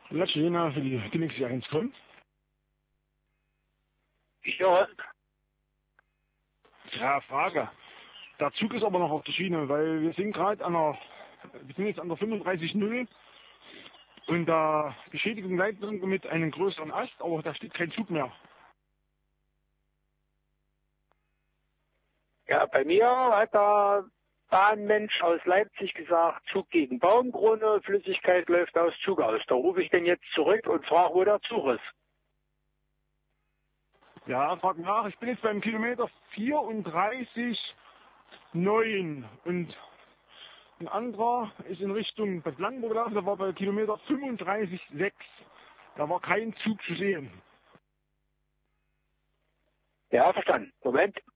Letzte Jena für die Galaxy 1 kommt. Ja, Ja, Frage. Der Zug ist aber noch auf der Schiene, weil wir sind gerade wir sind jetzt an der 35.0 und da Beschädigung Leitung mit einem größeren Ast, aber da steht kein Zug mehr. ja, bei mir hat der Bahnmensch aus Leipzig gesagt, Zug gegen Baumkrone, Flüssigkeit läuft aus Zug aus. Da rufe ich den jetzt zurück und frage, wo der Zug ist. Ja, frag nach, ich bin jetzt beim Kilometer 34,9 und ein anderer ist in Richtung Bad Blankenburg gelaufen, der war bei Kilometer 35,6. Da war kein Zug zu sehen. Ja, verstanden. Moment.